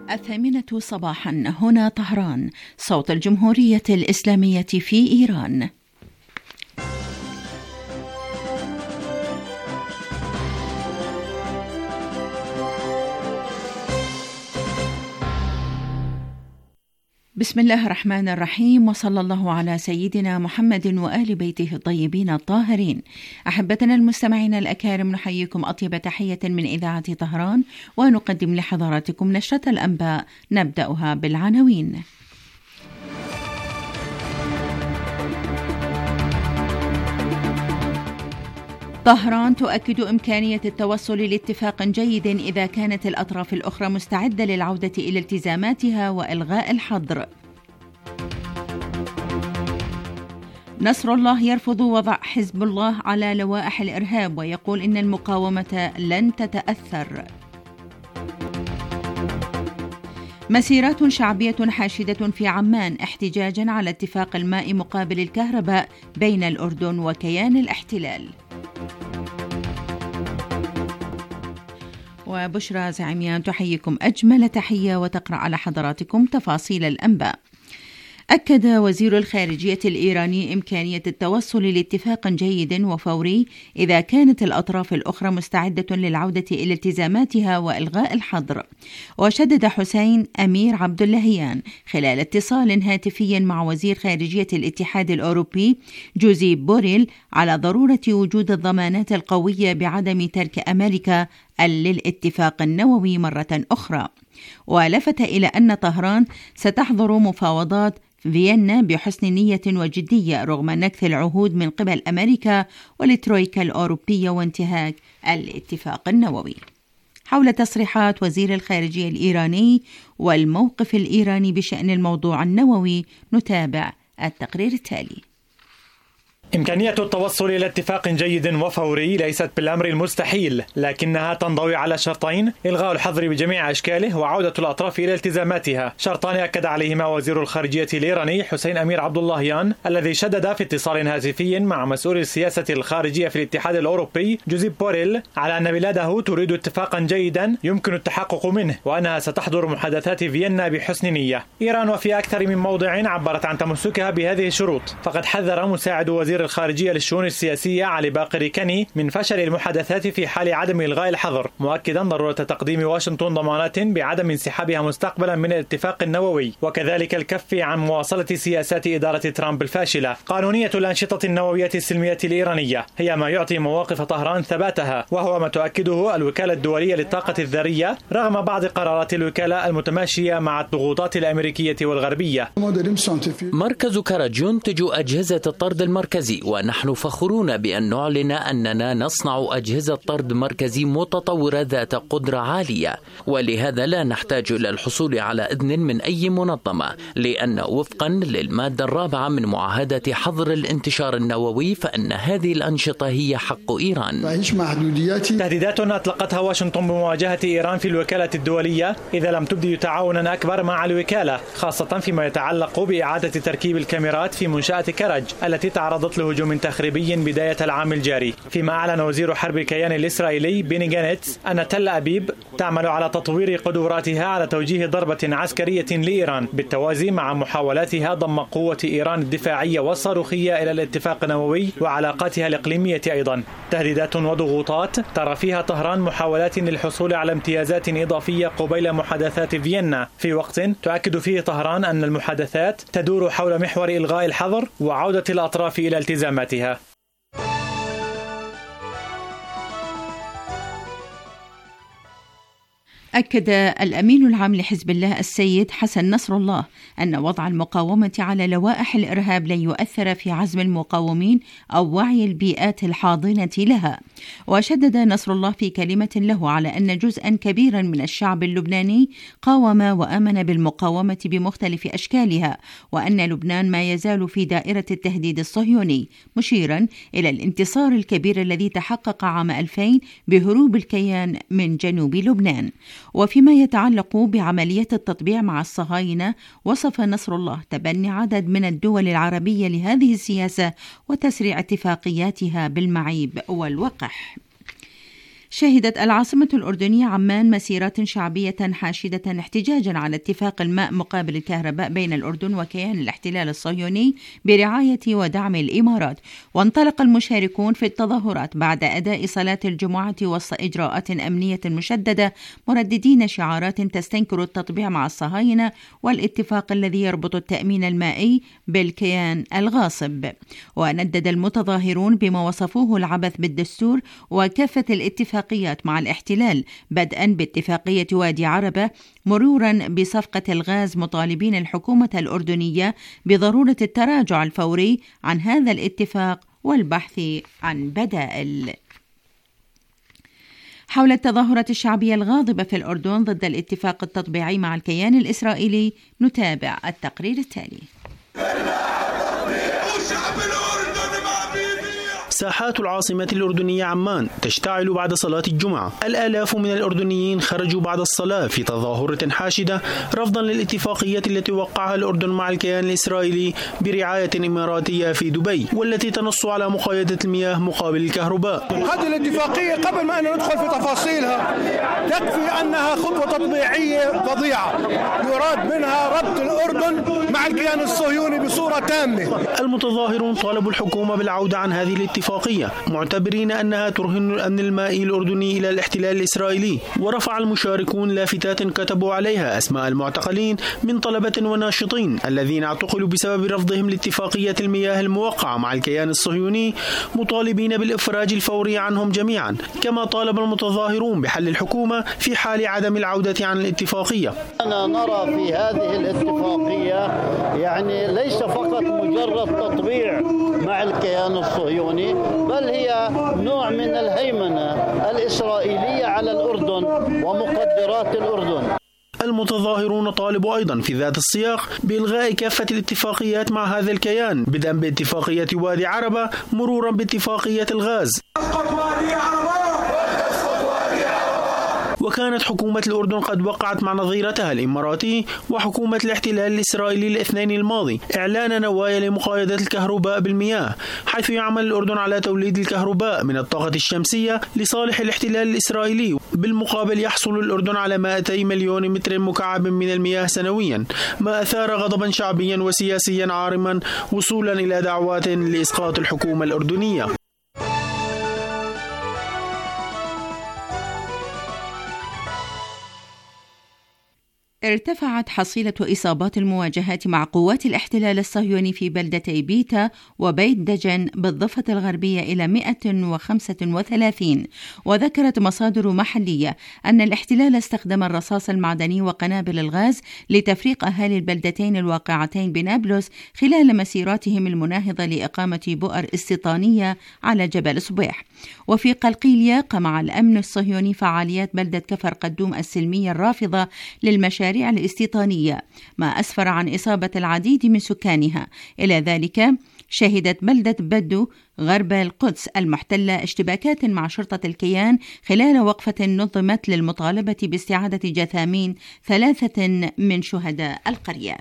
الثامنة صباحا هنا طهران، صوت الجمهورية الإسلامية في إيران. بسم الله الرحمن الرحيم، وصلى الله على سيدنا محمد وآل بيته الطيبين الطاهرين. أحبتنا المستمعين الأكارم، نحييكم أطيب تحية من إذاعة طهران، ونقدم لحضراتكم نشرة الأنباء نبدأها بالعناوين. طهران تؤكد إمكانية التوصل لاتفاق جيد إذا كانت الأطراف الأخرى مستعدة للعودة إلى التزاماتها وإلغاء الحظر. نصر الله يرفض وضع حزب الله على لوائح الإرهاب، ويقول إن المقاومة لن تتأثر. مسيرات شعبية حاشدة في عمان احتجاجا على اتفاق الماء مقابل الكهرباء بين الأردن وكيان الاحتلال. وبشرى زعيميان تحييكم أجمل تحية وتقرأ على حضراتكم تفاصيل الأنباء. أكد وزير الخارجية الإيراني إمكانية التوصل لاتفاق جيد وفوري إذا كانت الأطراف الأخرى مستعدة للعودة إلى التزاماتها وإلغاء الحظر. وشدد حسين أمير عبد اللهيان خلال اتصال هاتفي مع وزير خارجية الاتحاد الأوروبي جوزيب بوريل على ضرورة وجود الضمانات القوية بعدم ترك أمريكا للاتفاق النووي مرة أخرى. ولفت إلى أن طهران ستحضر مفاوضات فيينا بحسن نية وجدية رغم نكث العهود من قبل أمريكا والترويكا الأوروبية وانتهاك الاتفاق النووي. حول تصريحات وزير الخارجية الإيراني والموقف الإيراني بشأن الموضوع النووي نتابع التقرير التالي. إمكانية التوصل إلى اتفاق جيد وفوري ليست بالأمر المستحيل، لكنها تنضوي على شرطين: إلغاء الحظر بجميع أشكاله وعودة الأطراف إلى التزاماتها، شرطان أكد عليهما وزير الخارجية الإيراني حسين أمير عبد اللهيان، الذي شدد في اتصال هاتفي مع مسؤول السياسة الخارجية في الاتحاد الأوروبي جوزيب بوريل على أن بلاده تريد اتفاقا جيدا يمكن التحقق منه، وأنها ستحضر محادثات فيينا بحسن نية. إيران وفي أكثر من موضع عبرت عن تمسكها بهذه الشروط، فقد حذر مساعد وزير الخارجية للشؤون السياسية علي باقر كني من فشل المحادثات في حال عدم إلغاء الحظر، مؤكدا ضرورة تقديم واشنطن ضمانات بعدم انسحابها مستقبلا من الاتفاق النووي، وكذلك الكف عن مواصلة سياسات إدارة ترامب الفاشلة. قانونية الأنشطة النووية السلمية الإيرانية هي ما يعطي مواقف طهران ثباتها، وهو ما تؤكده الوكالة الدولية للطاقة الذرية رغم بعض قرارات الوكالة المتماشية مع الضغوطات الأمريكية والغربية. مركز كراج ينتج أجهزة الطرد المركزي، ونحن فخورون بأن نعلن أننا نصنع أجهزة طرد مركزي متطورة ذات قدرة عالية، ولهذا لا نحتاج إلى الحصول على إذن من أي منظمة، لأن وفقا للمادة 4 من معاهدة حظر الانتشار النووي فإن هذه الأنشطة هي حق إيران. تهديدات أطلقتها واشنطن بمواجهة إيران في الوكالة الدولية إذا لم تبدي تعاونا أكبر مع الوكالة، خاصة فيما يتعلق بإعادة تركيب الكاميرات في منشأة كراج التي تعرضت لهجوم تخريبي بداية العام الجاري. فيما أعلن وزير حرب الكيان الإسرائيلي بيني جانتس أن تل أبيب تعمل على تطوير قدراتها على توجيه ضربة عسكرية لإيران بالتوازي مع محاولاتها ضم قوة إيران الدفاعية والصاروخية إلى الاتفاق النووي وعلاقاتها الإقليمية أيضا. تهديدات وضغوطات ترى فيها طهران محاولات للحصول على امتيازات إضافية قبيل محادثات فيينا، في وقت تؤكد فيه طهران أن المحادثات تدور حول محور إلغاء الحظر وعودة الأطراف إلى التزاماتها. أكد الأمين العام لحزب الله السيد حسن نصر الله أن وضع المقاومة على لوائح الإرهاب لن يؤثر في عزم المقاومين أو وعي البيئات الحاضنة لها. وشدد نصر الله في كلمة له على أن جزءا كبيرا من الشعب اللبناني قاوم وآمن بالمقاومة بمختلف أشكالها، وأن لبنان ما يزال في دائرة التهديد الصهيوني، مشيرا إلى الانتصار الكبير الذي تحقق عام 2000 بهروب الكيان من جنوب لبنان. وفيما يتعلق بعملية التطبيع مع الصهاينة، وصف نصر الله تبني عدد من الدول العربية لهذه السياسة وتسريع اتفاقياتها بالمعيب والوقح. شهدت العاصمة الأردنية عمان مسيرات شعبية حاشدة احتجاجا على اتفاق الماء مقابل الكهرباء بين الأردن وكيان الاحتلال الصهيوني برعاية ودعم الإمارات. وانطلق المشاركون في التظاهرات بعد أداء صلاة الجمعة وسط إجراءات أمنية مشددة، مرددين شعارات تستنكر التطبيع مع الصهاينة والاتفاق الذي يربط التأمين المائي بالكيان الغاصب. وندد المتظاهرون بما وصفوه العبث بالدستور وكافة الاتفاقيات مع الاحتلال، بدءا باتفاقية وادي عربة مرورا بصفقة الغاز، مطالبين الحكومة الأردنية بضرورة التراجع الفوري عن هذا الاتفاق والبحث عن بدائل. حول التظاهرات الشعبية الغاضبة في الأردن ضد الاتفاق التطبيعي مع الكيان الإسرائيلي، نتابع التقرير التالي. ساحات العاصمة الأردنية عمان تشتعل بعد صلاة الجمعة. الآلاف من الأردنيين خرجوا بعد الصلاة في تظاهرة حاشدة رفضا للاتفاقية التي وقعها الأردن مع الكيان الإسرائيلي برعاية إماراتية في دبي، والتي تنص على مقايضة المياه مقابل الكهرباء. هذه الاتفاقية قبل ما أن ندخل في تفاصيلها تكفي أنها خطوة تطبيعية فظيعة يراد منها ربط الأردن مع الكيان الصهيوني بصورة تامة. المتظاهرون طالبوا الحكومة بالعودة عن هذه الاتفاقية، معتبرين أنها ترهن الأمن المائي الأردني إلى الاحتلال الإسرائيلي. ورفع المشاركون لافتات كتبوا عليها أسماء المعتقلين من طلبة وناشطين الذين اعتقلوا بسبب رفضهم لاتفاقية المياه الموقعة مع الكيان الصهيوني، مطالبين بالإفراج الفوري عنهم جميعا. كما طالب المتظاهرون بحل الحكومة في حال عدم العودة عن الاتفاقية. أنا نرى في هذه الاتفاقية ليس فقط مجرد تطبيع مع الكيان الصهيوني، بل هي نوع من الهيمنة الإسرائيلية على الأردن ومقدرات الأردن. المتظاهرون طالبوا أيضا في ذات السياق بإلغاء كافة الاتفاقيات مع هذا الكيان، بدءا باتفاقية وادي عربة مرورا باتفاقية الغاز. وكانت حكومة الأردن قد وقعت مع نظيرتها الإماراتي وحكومة الاحتلال الإسرائيلي الاثنين الماضي إعلان نوايا لمقايضة الكهرباء بالمياه، حيث يعمل الأردن على توليد الكهرباء من الطاقة الشمسية لصالح الاحتلال الإسرائيلي. بالمقابل يحصل الأردن على 200 مليون متر مكعب من المياه سنويا، ما أثار غضبا شعبيا وسياسيا عارما، وصولا إلى دعوات لإسقاط الحكومة الأردنية. ارتفعت حصيلة إصابات المواجهات مع قوات الاحتلال الصهيوني في بلدتي بيتا وبيت دجن بالضفة الغربية إلى 135. وذكرت مصادر محلية أن الاحتلال استخدم الرصاص المعدني وقنابل الغاز لتفريق أهالي البلدتين الواقعتين بنابلس خلال مسيراتهم المناهضة لإقامة بؤر استيطانية على جبل صبيح. وفي قلقيلية قمع الأمن الصهيوني فعاليات بلدة كفر قدوم السلمية الرافضة للمشاريع الاستيطانية، ما أسفر عن إصابة العديد من سكانها. إلى ذلك شهدت بلدة بدو غرب القدس المحتلة اشتباكات مع شرطة الكيان خلال وقفة نظمت للمطالبة باستعادة جثامين 3 من شهداء القرية.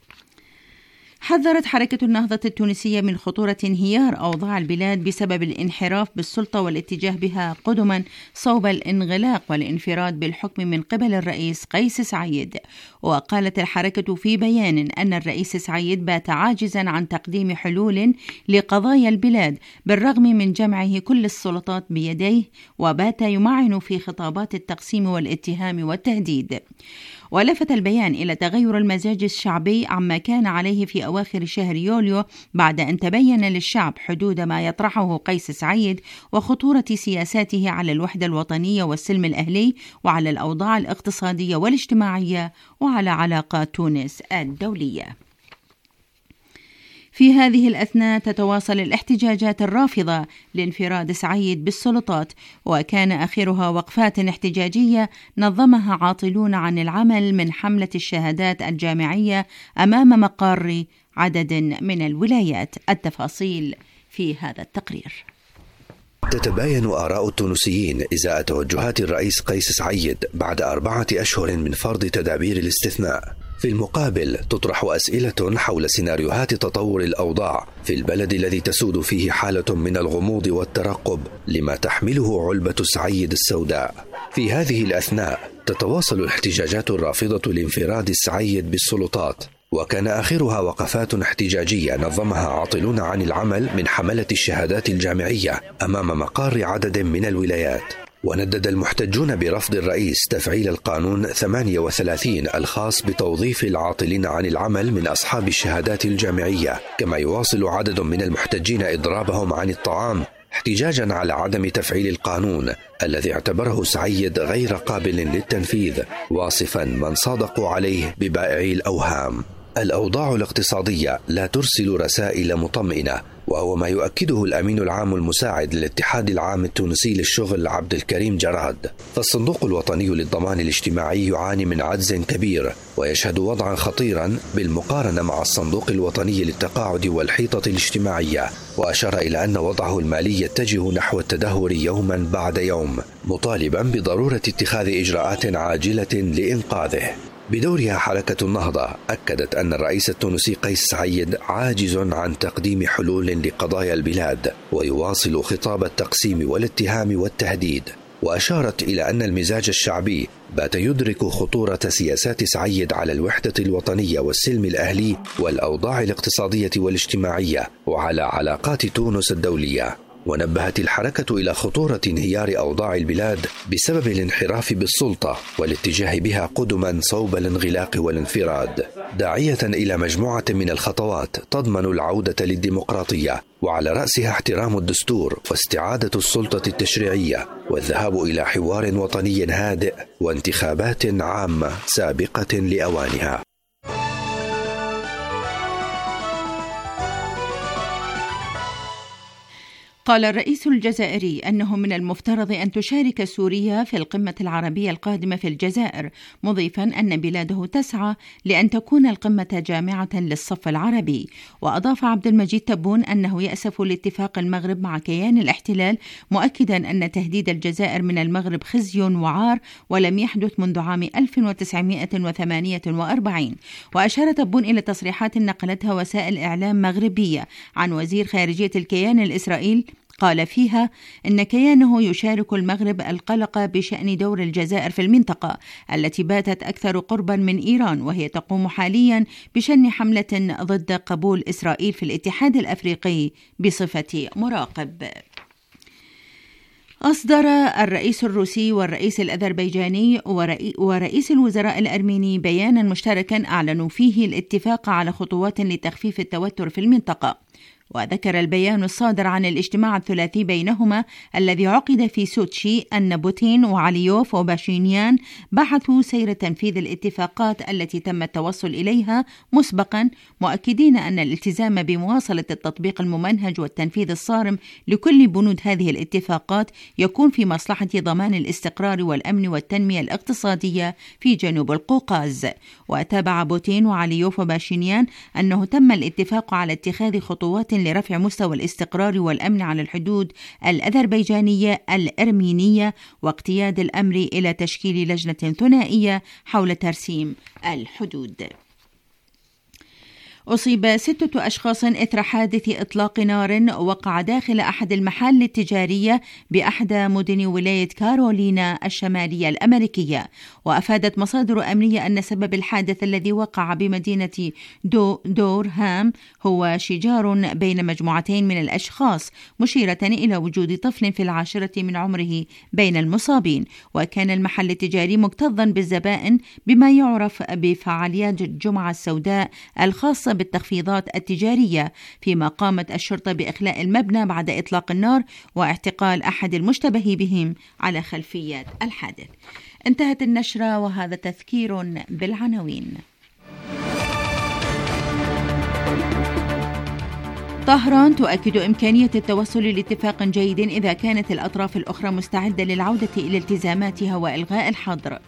حذرت حركة النهضة التونسية من خطورة انهيار أوضاع البلاد بسبب الانحراف بالسلطة والاتجاه بها قدما صوب الانغلاق والانفراد بالحكم من قبل الرئيس قيس سعيد. وقالت الحركة في بيان أن الرئيس سعيد بات عاجزا عن تقديم حلول لقضايا البلاد بالرغم من جمعه كل السلطات بيديه، وبات يمعن في خطابات التقسيم والاتهام والتهديد. ولفت البيان إلى تغير المزاج الشعبي عما كان عليه في أواخر شهر يوليو بعد أن تبين للشعب حدود ما يطرحه قيس سعيد وخطورة سياساته على الوحدة الوطنية والسلم الأهلي وعلى الأوضاع الاقتصادية والاجتماعية وعلى علاقات تونس الدولية. في هذه الأثناء تتواصل الاحتجاجات الرافضة لانفراد سعيد بالسلطات، وكان آخرها وقفات احتجاجية نظمها عاطلون عن العمل من حملة الشهادات الجامعية أمام مقر عدد من الولايات. التفاصيل في هذا التقرير. تتباين آراء التونسيين إزاء توجهات الرئيس قيس سعيد بعد 4 أشهر من فرض تدابير الاستثناء. في المقابل تطرح أسئلة حول سيناريوهات تطور الأوضاع في البلد الذي تسود فيه حالة من الغموض والترقب لما تحمله علبة سعيد السوداء. في هذه الأثناء تتواصل الاحتجاجات الرافضة لانفراد السعيد بالسلطات، وكان آخرها وقفات احتجاجية نظمها عاطلون عن العمل من حملة الشهادات الجامعية أمام مقار عدد من الولايات. وندد المحتجون برفض الرئيس تفعيل القانون 38 الخاص بتوظيف العاطلين عن العمل من أصحاب الشهادات الجامعية، كما يواصل عدد من المحتجين إضرابهم عن الطعام احتجاجا على عدم تفعيل القانون الذي اعتبره سعيد غير قابل للتنفيذ، واصفا من صادقوا عليه ببائعي الأوهام. الأوضاع الاقتصادية لا ترسل رسائل مطمئنة، وهو ما يؤكده الأمين العام المساعد للاتحاد العام التونسي للشغل عبد الكريم جراد. فالصندوق الوطني للضمان الاجتماعي يعاني من عجز كبير، ويشهد وضعا خطيرا بالمقارنة مع الصندوق الوطني للتقاعد والحيطة الاجتماعية، وأشار إلى أن وضعه المالي يتجه نحو التدهور يوما بعد يوم، مطالبا بضرورة اتخاذ إجراءات عاجلة لإنقاذه. بدورها حركة النهضة أكدت أن الرئيس التونسي قيس سعيد عاجز عن تقديم حلول لقضايا البلاد، ويواصل خطاب التقسيم والاتهام والتهديد، وأشارت إلى أن المزاج الشعبي بات يدرك خطورة سياسات سعيد على الوحدة الوطنية والسلم الأهلي والأوضاع الاقتصادية والاجتماعية وعلى علاقات تونس الدولية. ونبهت الحركة إلى خطورة انهيار أوضاع البلاد بسبب الانحراف بالسلطة والاتجاه بها قدما صوب الانغلاق والانفراد، داعية إلى مجموعة من الخطوات تضمن العودة للديمقراطية، وعلى رأسها احترام الدستور واستعادة السلطة التشريعية والذهاب إلى حوار وطني هادئ وانتخابات عامة سابقة لأوانها. قال الرئيس الجزائري أنه من المفترض أن تشارك سوريا في القمة العربية القادمة في الجزائر، مضيفا أن بلاده تسعى لأن تكون القمة جامعة للصف العربي. وأضاف عبد المجيد تبون أنه يأسف لاتفاق المغرب مع كيان الاحتلال، مؤكدا أن تهديد الجزائر من المغرب خزي وعار ولم يحدث منذ عام 1948. وأشار تبون إلى تصريحات نقلتها وسائل إعلام مغربية عن وزير خارجية الكيان الإسرائيلي قال فيها إن كيانه يشارك المغرب القلق بشأن دور الجزائر في المنطقة التي باتت أكثر قربا من إيران، وهي تقوم حاليا بشن حملة ضد قبول إسرائيل في الاتحاد الأفريقي بصفة مراقب. أصدر الرئيس الروسي والرئيس الأذربيجاني ورئيس الوزراء الأرميني بيانا مشتركا أعلنوا فيه الاتفاق على خطوات لتخفيف التوتر في المنطقة. وذكر البيان الصادر عن الاجتماع الثلاثي بينهما الذي عقد في سوتشي أن بوتين وعليوف وباشينيان بحثوا سير تنفيذ الاتفاقات التي تم التوصل إليها مسبقا، مؤكدين أن الالتزام بمواصلة التطبيق الممنهج والتنفيذ الصارم لكل بنود هذه الاتفاقات يكون في مصلحة ضمان الاستقرار والأمن والتنمية الاقتصادية في جنوب القوقاز. وتابع بوتين وعليوف وباشينيان أنه تم الاتفاق على اتخاذ خطوات لرفع مستوى الاستقرار والأمن على الحدود الأذربيجانية الأرمينية، واقتياد الأمر إلى تشكيل لجنة ثنائية حول ترسيم الحدود. أصيب 6 أشخاص إثر حادث إطلاق نار وقع داخل أحد المحال التجارية بأحدى مدن ولاية كارولينا الشمالية الأمريكية. وأفادت مصادر أمنية أن سبب الحادث الذي وقع بمدينة دورهام هو شجار بين مجموعتين من الأشخاص، مشيرة إلى وجود طفل في العاشرة من عمره بين المصابين. وكان المحل التجاري مكتظا بالزبائن بما يعرف بفعاليات الجمعة السوداء الخاصة بالتخفيضات التجارية، فيما قامت الشرطة بإخلاء المبنى بعد إطلاق النار واعتقال أحد المشتبه بهم على خلفيات الحادث. انتهت النشرة وهذا تذكير بالعناوين. طهران تؤكد إمكانية التوصل لاتفاق جيد إذا كانت الأطراف الأخرى مستعدة للعودة إلى التزاماتها وإلغاء الحظر.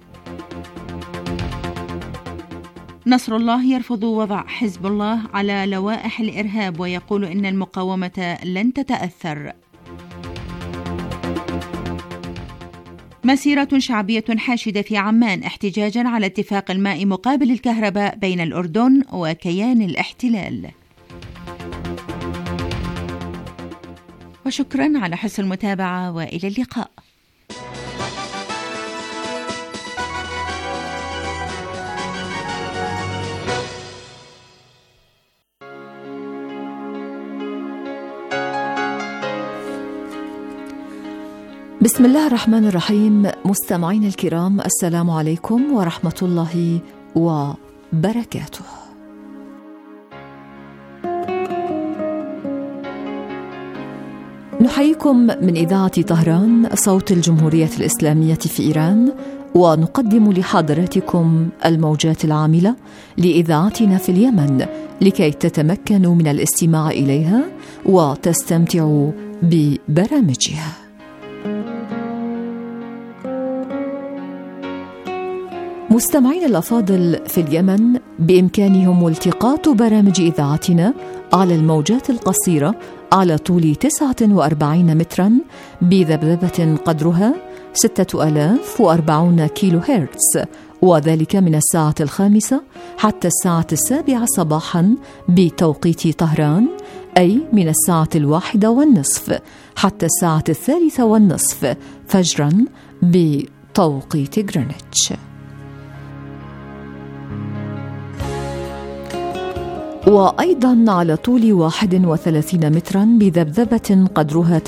نصر الله يرفض وضع حزب الله على لوائح الإرهاب ويقول إن المقاومة لن تتأثر. مسيرة شعبية حاشدة في عمان احتجاجا على اتفاق الماء مقابل الكهرباء بين الأردن وكيان الاحتلال. وشكرا على حسن المتابعة وإلى اللقاء. بسم الله الرحمن الرحيم. مستمعين الكرام، السلام عليكم ورحمة الله وبركاته. نحييكم من إذاعة طهران صوت الجمهورية الإسلامية في إيران، ونقدم لحضراتكم الموجات العاملة لإذاعتنا في اليمن لكي تتمكنوا من الاستماع إليها وتستمتعوا ببرامجها. مستمعين الأفاضل، في اليمن بإمكانهم التقاط برامج إذاعتنا على الموجات القصيرة على طول 49 متراً بذبذبة قدرها 6040 كيلو هرتز، وذلك من الساعة 5 حتى الساعة 7 صباحاً بتوقيت طهران، أي من الساعة 1:30 حتى الساعة 3:30 فجراً بتوقيت غرينتش. وأيضاً على طول 31 متراً بذبذبة قدرها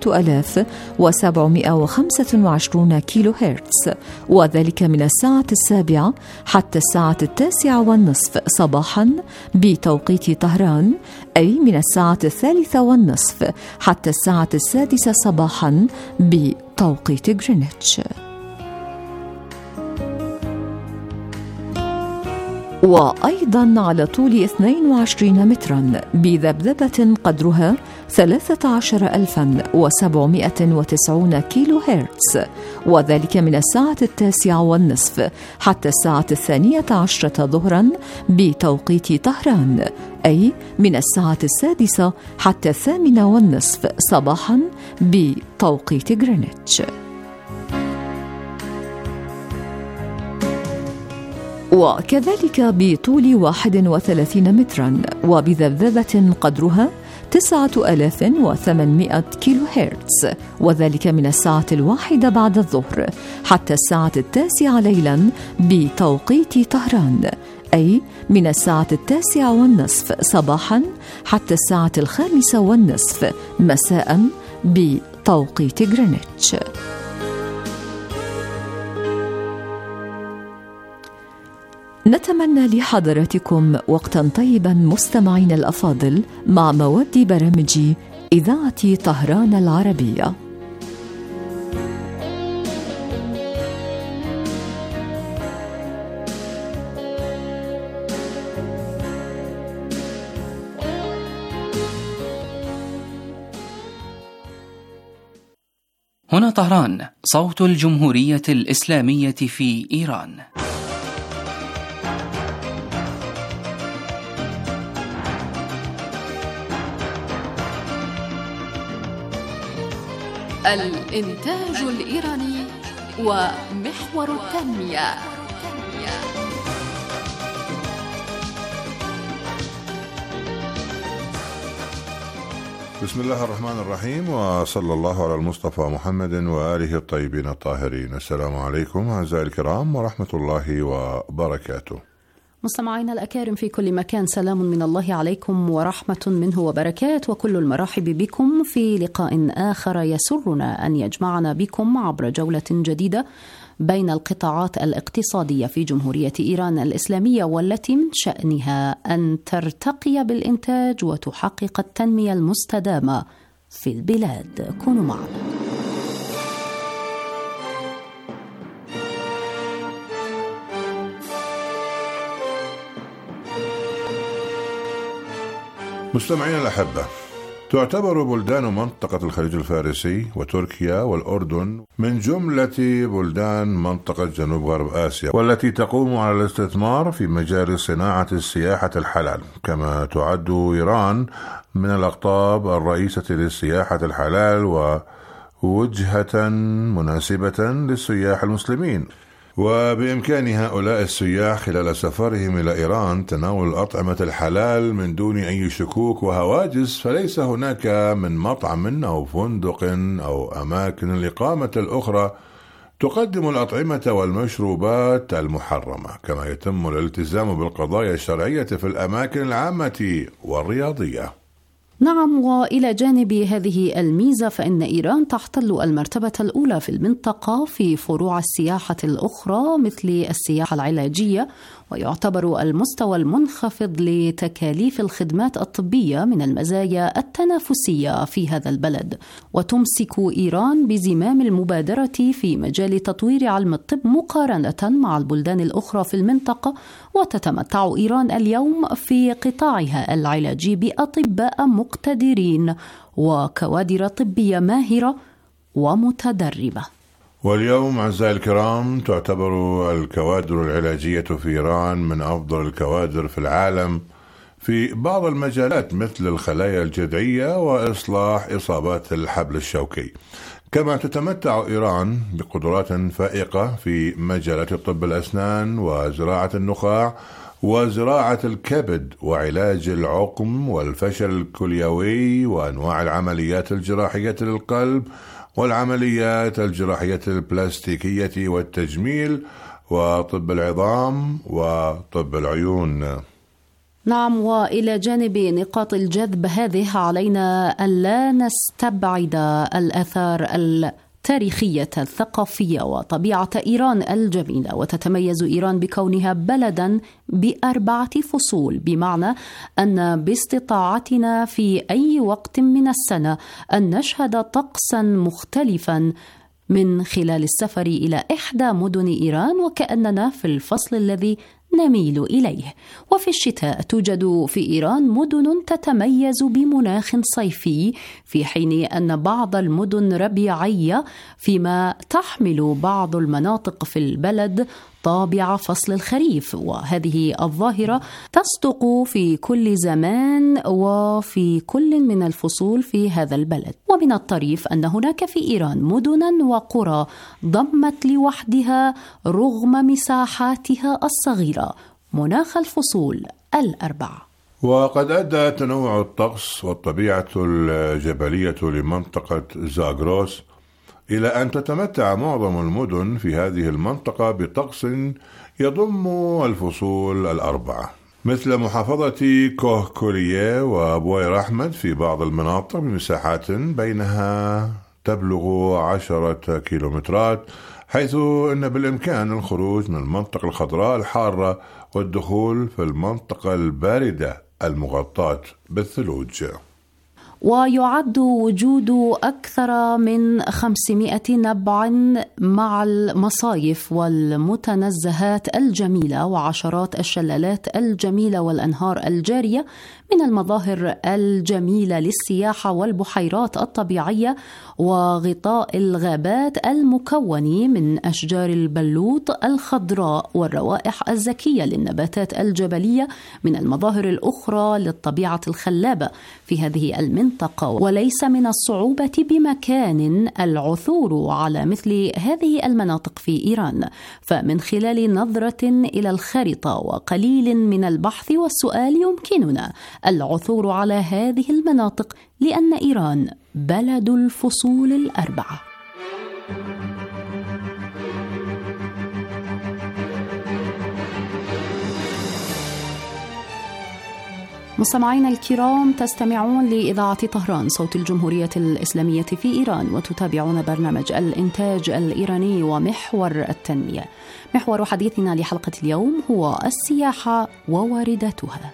9725 كيلو هرتز، وذلك من الساعة 7 حتى الساعة 9:30 صباحاً بتوقيت طهران، أي من الساعة 3:30 حتى الساعة 6 صباحاً بتوقيت غرينتش. وأيضاً على طول 22 متراً بذبذبة قدرها 13790 كيلو هرتز، وذلك من الساعة 9:30 حتى الساعة 12 ظهراً بتوقيت طهران، أي من الساعة 6 حتى 8:30 صباحاً بتوقيت غرينتش. وكذلك بطول 31 متراً وبذبذبة قدرها 9800 كيلو هرتز، وذلك من الساعة 1 بعد الظهر حتى الساعة 9 ليلاً بتوقيت طهران، أي من الساعة 9:30 صباحاً حتى الساعة 5:30 مساءً بتوقيت غرينتش. نتمنى لحضراتكم وقتاً طيباً مستمعين الأفاضل مع مواد برامج إذاعة طهران العربية. هنا طهران صوت الجمهورية الإسلامية في إيران. الإنتاج الإيراني ومحور التنمية. بسم الله الرحمن الرحيم، وصلى الله على المصطفى محمد وآله الطيبين الطاهرين. السلام عليكم أعزائي الكرام ورحمة الله وبركاته. مستمعينا الأكارم في كل مكان، سلام من الله عليكم ورحمة منه وبركات، وكل المراحب بكم في لقاء آخر يسرنا أن يجمعنا بكم عبر جولة جديدة بين القطاعات الاقتصادية في جمهورية إيران الإسلامية، والتي من شأنها أن ترتقي بالإنتاج وتحقق التنمية المستدامة في البلاد. كونوا معنا. مستمعين الأحبة، تعتبر بلدان منطقة الخليج الفارسي وتركيا والأردن من جملة بلدان منطقة جنوب غرب آسيا، والتي تقوم على الاستثمار في مجال صناعة السياحة الحلال، كما تعد إيران من الأقطاب الرئيسة للسياحة الحلال وجهة مناسبة للسياح المسلمين، وبإمكان هؤلاء السياح خلال سفرهم إلى إيران تناول الأطعمة الحلال من دون أي شكوك وهواجس، فليس هناك من مطعم أو فندق أو أماكن الإقامة الأخرى تقدم الأطعمة والمشروبات المحرمة، كما يتم الالتزام بالقضايا الشرعية في الأماكن العامة والرياضية. نعم، وإلى جانب هذه الميزة فإن إيران تحتل المرتبة الأولى في المنطقة في فروع السياحة الأخرى مثل السياحة العلاجية، ويعتبر المستوى المنخفض لتكاليف الخدمات الطبية من المزايا التنافسية في هذا البلد. وتمسك إيران بزمام المبادرة في مجال تطوير علم الطب مقارنة مع البلدان الأخرى في المنطقة، وتتمتع إيران اليوم في قطاعها العلاجي بأطباء مقتدرين وكوادر طبية ماهرة ومتدربة. واليوم أعزائي الكرام تعتبر الكوادر العلاجية في إيران من أفضل الكوادر في العالم في بعض المجالات مثل الخلايا الجذعية وإصلاح إصابات الحبل الشوكي. كما تتمتع إيران بقدرات فائقة في مجالات طب الأسنان وزراعة النخاع وزراعة الكبد وعلاج العقم والفشل الكلوي وأنواع العمليات الجراحية للقلب والعمليات الجراحية البلاستيكية والتجميل وطب العظام وطب العيون. نعم، وإلى جانب نقاط الجذب هذه علينا ألا نستبعد الآثار التاريخية الثقافية وطبيعة إيران الجميلة. وتتميز إيران بكونها بلدا ب4 فصول، بمعنى أن باستطاعتنا في أي وقت من السنة أن نشهد طقسا مختلفا من خلال السفر إلى إحدى مدن إيران وكأننا في الفصل الذي نميل إليه. وفي الشتاء توجد في إيران مدن تتميز بمناخ صيفي، في حين أن بعض المدن ربيعية، فيما تحمل بعض المناطق في البلد طابع فصل الخريف. وهذه الظاهرة تصدق في كل زمان وفي كل من الفصول في هذا البلد. ومن الطريف أن هناك في إيران مدنا وقرى ضمت لوحدها رغم مساحاتها الصغيرة مناخ الفصول 4. وقد أدى تنوع الطقس والطبيعة الجبلية لمنطقة زاغروس إلى أن تتمتع معظم المدن في هذه المنطقة بطقس يضم الفصول 4، مثل محافظة كوهكولية وبوير أحمد في بعض المناطق بمساحات بينها تبلغ 10 كيلومترات، حيث أن بالإمكان الخروج من المنطقة الخضراء الحارة والدخول في المنطقة الباردة المغطاة بالثلوج. ويعد وجود أكثر من 500 نبع مع المصايف والمتنزهات الجميلة وعشرات الشلالات الجميلة والأنهار الجارية من المظاهر الجميلة للسياحة والبحيرات الطبيعية وغطاء الغابات المكون من أشجار البلوط الخضراء والروائح الزكية للنباتات الجبلية من المظاهر الأخرى للطبيعة الخلابة في هذه المنطقة. وليس من الصعوبة بمكان العثور على مثل هذه المناطق في إيران، فمن خلال نظرة إلى الخريطة وقليل من البحث والسؤال يمكننا العثور على هذه المناطق، لأن إيران بلد الفصول 4. مستمعينا الكرام، تستمعون لإذاعة طهران صوت الجمهورية الإسلامية في إيران، وتتابعون برنامج الإنتاج الإيراني ومحور التنمية. محور حديثنا لحلقة اليوم هو السياحة ووارداتها.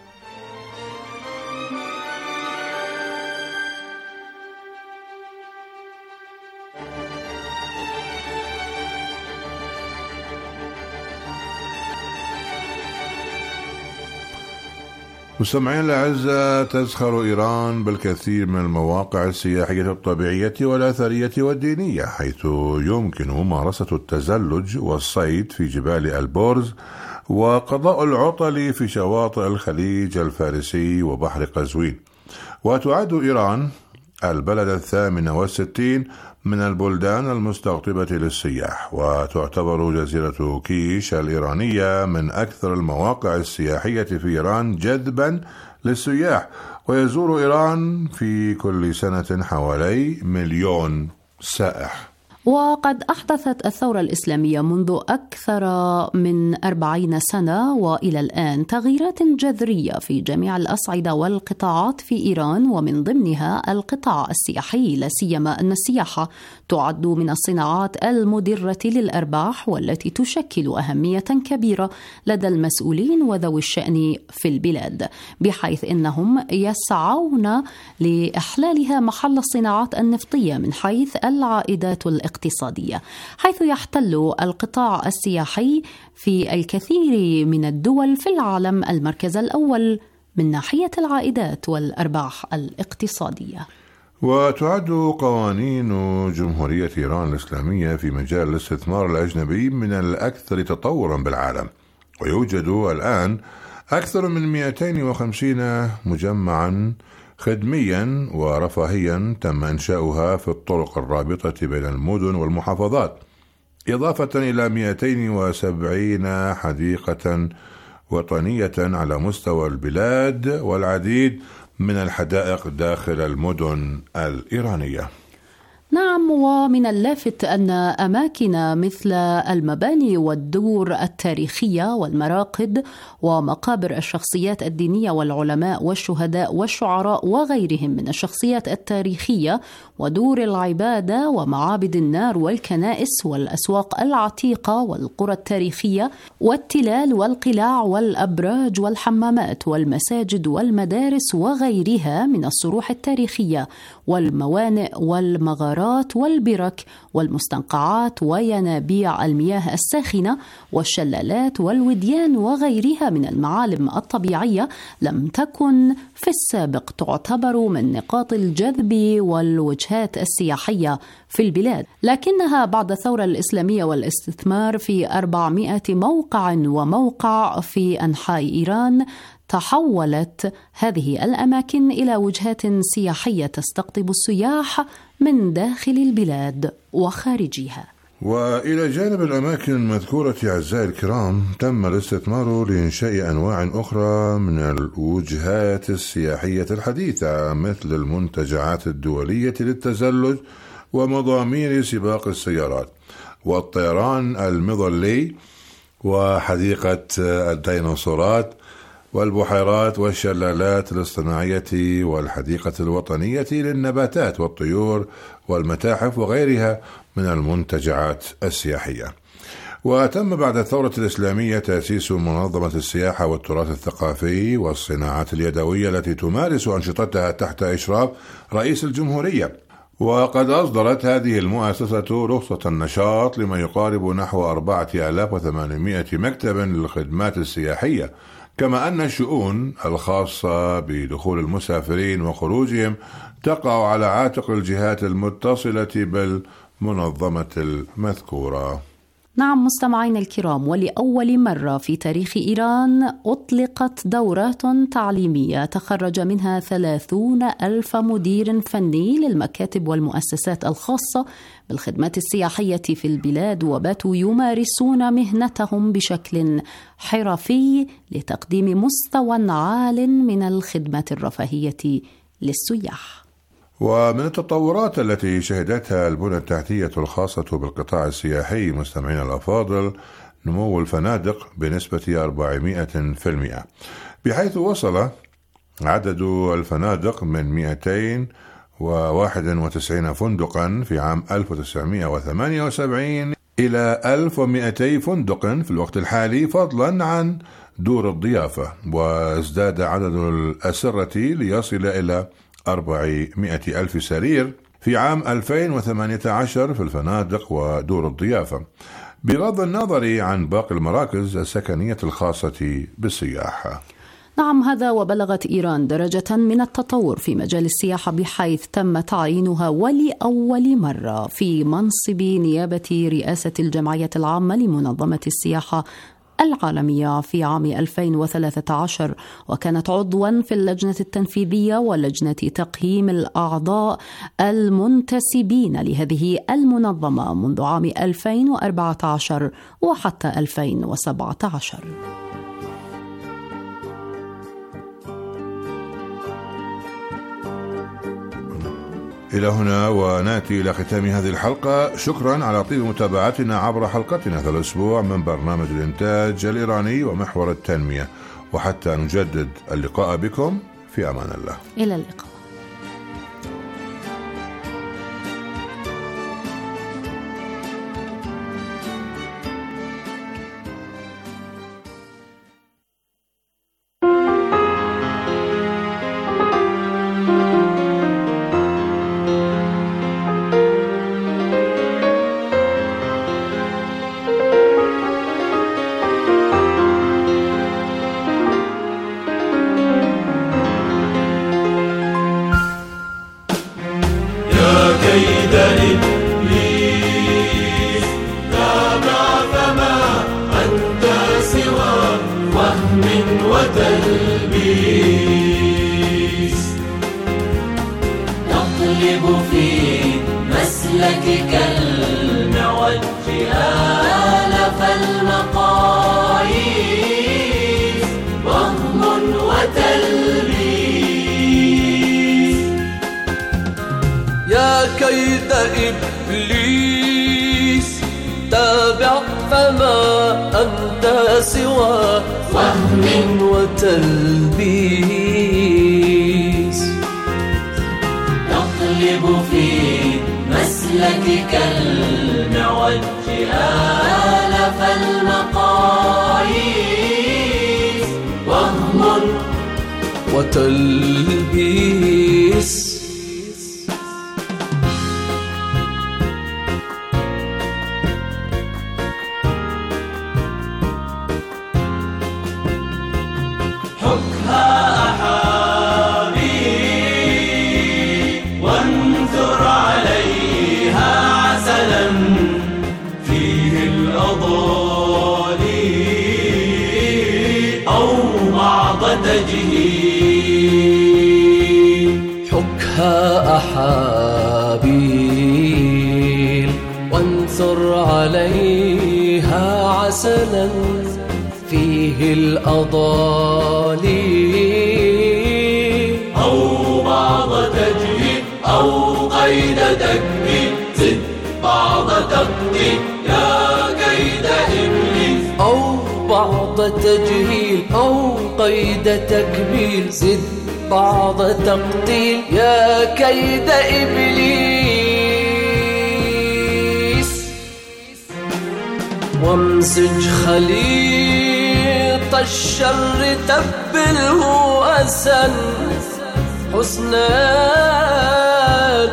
مستمعين الأعزاء، تزخر إيران بالكثير من المواقع السياحية الطبيعية والأثرية والدينية، حيث يمكن ممارسة التزلج والصيد في جبال البورز وقضاء العطل في شواطئ الخليج الفارسي وبحر قزوين. وتعد إيران البلد 68 من البلدان المستقطبة للسياح، وتعتبر جزيرة كيش الإيرانية من أكثر المواقع السياحية في إيران جذبا للسياح، ويزور إيران في كل سنة حوالي 1,000,000 سائح. وقد أحدثت الثورة الإسلامية منذ أكثر من 40 سنة وإلى الآن تغييرات جذرية في جميع الأصعدة والقطاعات في إيران، ومن ضمنها القطاع السياحي، لا سيما أن السياحة تعد من الصناعات المدرة للأرباح والتي تشكل أهمية كبيرة لدى المسؤولين وذوي الشأن في البلاد، بحيث أنهم يسعون لإحلالها محل الصناعات النفطية من حيث العائدات الاقتصادية، حيث يحتل القطاع السياحي في الكثير من الدول في العالم المركز الأول من ناحية العائدات والأرباح الاقتصادية. وتعد قوانين جمهورية إيران الإسلامية في مجال الاستثمار الأجنبي من الأكثر تطورا بالعالم، ويوجد الآن أكثر من 250 مجمعا خدميا ورفاهيا تم إنشاؤها في الطرق الرابطة بين المدن والمحافظات، إضافة إلى 270 حديقة وطنية على مستوى البلاد والعديد من الحدائق داخل المدن الإيرانية. نعم، ومن اللافت أن أماكن مثل المباني والدور التاريخية والمراقد ومقابر الشخصيات الدينية والعلماء والشهداء والشعراء وغيرهم من الشخصيات التاريخية ودور العبادة ومعابد النار والكنائس والأسواق العتيقة والقرى التاريخية والتلال والقلاع والأبراج والحمامات والمساجد والمدارس وغيرها من الصروح التاريخية والموانئ والمغارات والبرك والمستنقعات وينابيع المياه الساخنة والشلالات والوديان وغيرها من المعالم الطبيعية لم تكن في السابق تعتبر من نقاط الجذب والوجهات السياحية في البلاد، لكنها بعد الثورة الإسلامية والاستثمار في 400 موقع وموقع في أنحاء إيران تحولت هذه الأماكن إلى وجهات سياحية تستقطب السياح من داخل البلاد وخارجها. وإلى جانب الأماكن المذكورة أعزائي الكرام، تم الاستثمار لإنشاء أنواع أخرى من الوجهات السياحية الحديثة، مثل المنتجعات الدولية للتزلج ومضامير سباق السيارات والطيران المظلي وحديقة الديناصورات والبحيرات والشلالات الاصطناعية والحديقة الوطنية للنباتات والطيور والمتاحف وغيرها من المنتجعات السياحية. وتم بعد الثورة الإسلامية تأسيس منظمة السياحة والتراث الثقافي والصناعات اليدوية التي تمارس أنشطتها تحت إشراف رئيس الجمهورية، وقد أصدرت هذه المؤسسة رخصة النشاط لما يقارب نحو 4800 مكتب للخدمات السياحية، كما أن الشؤون الخاصة بدخول المسافرين وخروجهم تقع على عاتق الجهات المتصلة بالمنظمة المذكورة. نعم مستمعين الكرام، ولأول مرة في تاريخ إيران أطلقت دورات تعليمية تخرج منها 30,000 مدير فني للمكاتب والمؤسسات الخاصة بالخدمات السياحية في البلاد، وباتوا يمارسون مهنتهم بشكل حرفي لتقديم مستوى عال من الخدمات الرفاهية للسياح. ومن التطورات التي شهدتها البنى التحتية الخاصة بالقطاع السياحي مستمعين الأفاضل نمو الفنادق بنسبة 400%، بحيث وصل عدد الفنادق من 291 فندقا في عام 1978 إلى 1200 فندق في الوقت الحالي، فضلا عن دور الضيافة، وازداد عدد الأسرة ليصل إلى 400,000 سرير في عام 2018 في الفنادق ودور الضيافة، بغض النظر عن باقي المراكز السكنية الخاصة بالسياحة. نعم، هذا وبلغت إيران درجة من التطور في مجال السياحة بحيث تم تعيينها ولأول مرة في منصب نيابة رئاسة الجمعية العامة لمنظمة السياحة العالمية في عام 2013، وكانت عضوا في اللجنة التنفيذية ولجنة تقييم الأعضاء المنتسبين لهذه المنظمة منذ عام 2014 وحتى 2017. إلى هنا ونأتي إلى ختام هذه الحلقة. شكرا على طيب متابعتنا عبر حلقتنا هذا الأسبوع من برنامج الإنتاج الإيراني ومحور التنمية، وحتى نجدد اللقاء بكم في أمان الله. إلى اللقاء. كيد إبليس تابع فما أنت سوى وهم وتلبيس يقلب في مسلكك المعوج آلف المقاييس وهم وتلبيس. حكها أحابيل وانثر عليها عسلا فيه الأضاليل أو بعض تجهيل أو قيد تكميل زد بعض تقديم يا كيد إبليس أو بعض تجهيل أو قيد تكبير زد بعض تقتيل يا كيد إبليس. وامسج خليط الشر تبله أسا حسنان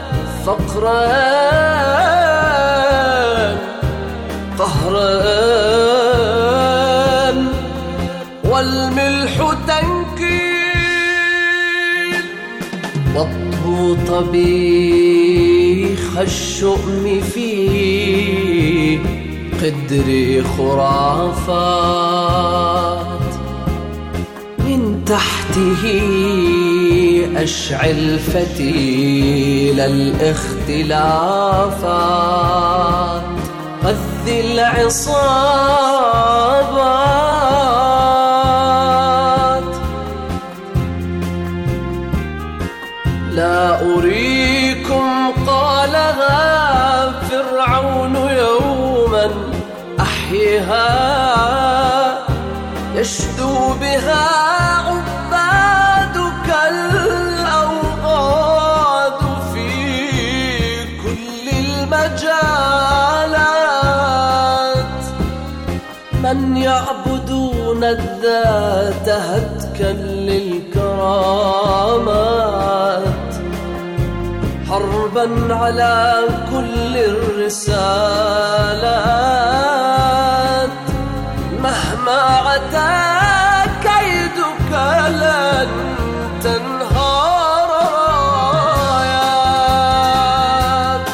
فقران قهران والملح تنكيل واطهو طبيخ الشؤم في قدر خرافات من تحته أشعل فتيل الاختلافات غذ العصابات. لا أريكم قالها فرعون يوما أحيها يشدو بها عبادك الأوغاد في كل المجالات من يعبدون الذات هتكا للكرامات حربا على كل الرسالات مهما عتا كيدك لن تنهار رايات.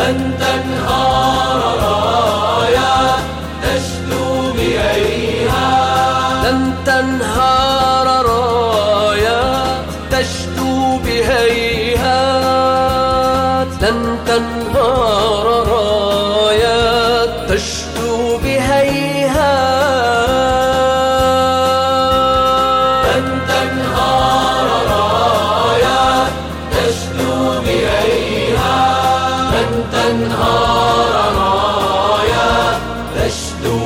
لن تنهار رايات تشدو بهيهات لن تنهار رايات تشدو بهيهات لن تنهار رايات تشدو بهيهات لن تنهار رايات تشدو بهيهات لن تنهار رايات تشدو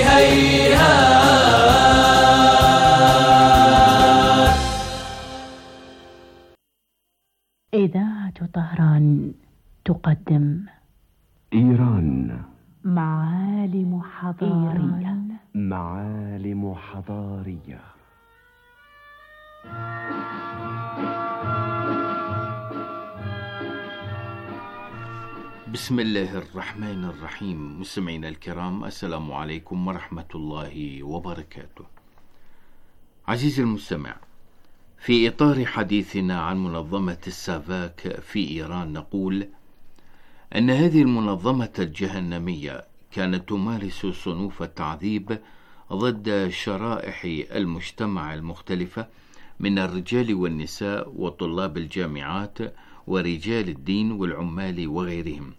بهيهات. إذاعة طهران تقدم إيران معالم حضارية. معالم حضارية. بسم الله الرحمن الرحيم. مستمعينا الكرام، السلام عليكم ورحمة الله وبركاته. عزيزي المستمع، في إطار حديثنا عن منظمة السافاك في إيران نقول أن هذه المنظمة الجهنمية كانت تمارس صنوف التعذيب ضد شرائح المجتمع المختلفة من الرجال والنساء وطلاب الجامعات ورجال الدين والعمال وغيرهم.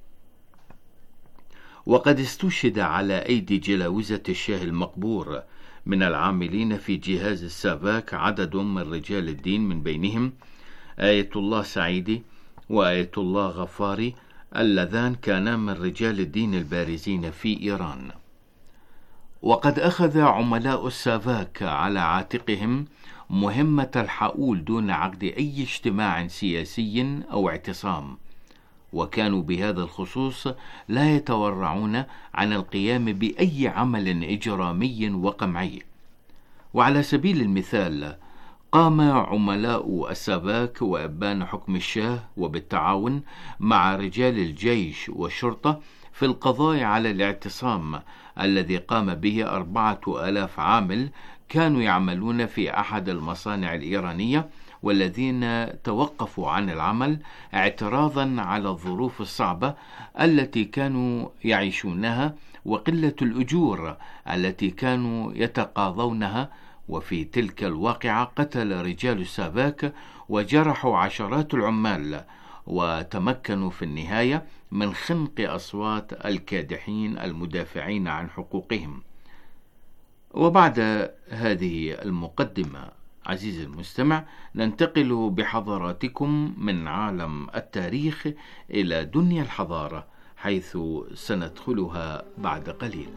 وقد استشهد على أيدي جلاوزة الشاه المقبور من العاملين في جهاز السافاك عدد من رجال الدين، من بينهم آية الله سعيدي وآية الله غفاري، اللذان كانا من رجال الدين البارزين في إيران. وقد أخذ عملاء السافاك على عاتقهم مهمة الحؤول دون عقد أي اجتماع سياسي أو اعتصام، وكانوا بهذا الخصوص لا يتورعون عن القيام بأي عمل إجرامي وقمعي. وعلى سبيل المثال، قام عملاء السافاك وأبان حكم الشاه وبالتعاون مع رجال الجيش والشرطة في القضاء على الاعتصام الذي قام به 4000 عامل كانوا يعملون في أحد المصانع الإيرانية، والذين توقفوا عن العمل اعتراضا على الظروف الصعبة التي كانوا يعيشونها وقلة الأجور التي كانوا يتقاضونها. وفي تلك الواقعة قتل رجال السافاك وجرحوا عشرات العمال، وتمكنوا في النهاية من خنق أصوات الكادحين المدافعين عن حقوقهم. وبعد هذه المقدمة عزيزي المستمع، ننتقل بحضراتكم من عالم التاريخ إلى دنيا الحضارة، حيث سندخلها بعد قليل.